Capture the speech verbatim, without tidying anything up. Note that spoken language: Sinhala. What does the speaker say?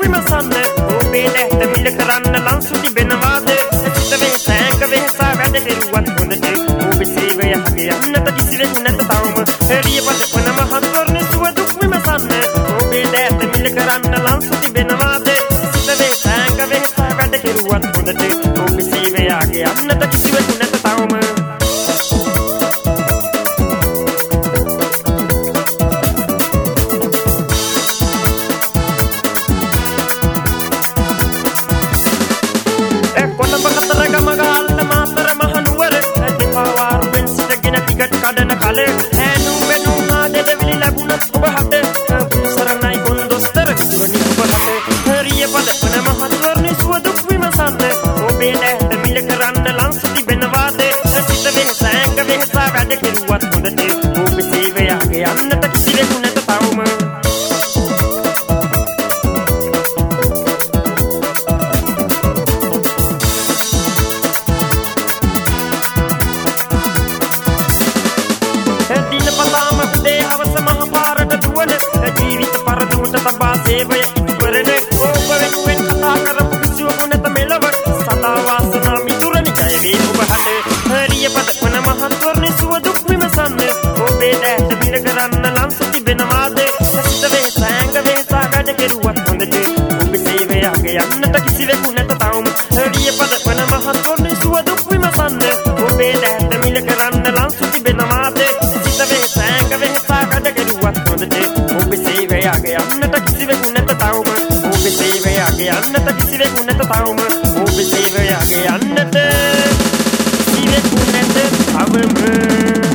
විමසන්න ඔබේ දැහත මිල කරන්න ලන්සු තිබෙනවාද සිත වෙහසෑක වෙහසා වැඩ කෙරුවත් හොඳට ඔබේ සේවය හගේ යන්නට කිසිවෙකු නැත තවම එළිය පදපන මහත්වරණ සුව දුක් විමසන්න ඔබේ දැහත මිල කරන්න ලන්සු තිබෙනවාද සිත වෙහසෑක වෙහසා වැඩ කෙරුවත් හොඳට ඔබේ සේවය හගේ යන්නට කිසිවෙකු නැත තවම යන්නට කිසිවෙකු නැත තවම ඔබ සේවය යන්නට කිසිවෙකු නැත තවම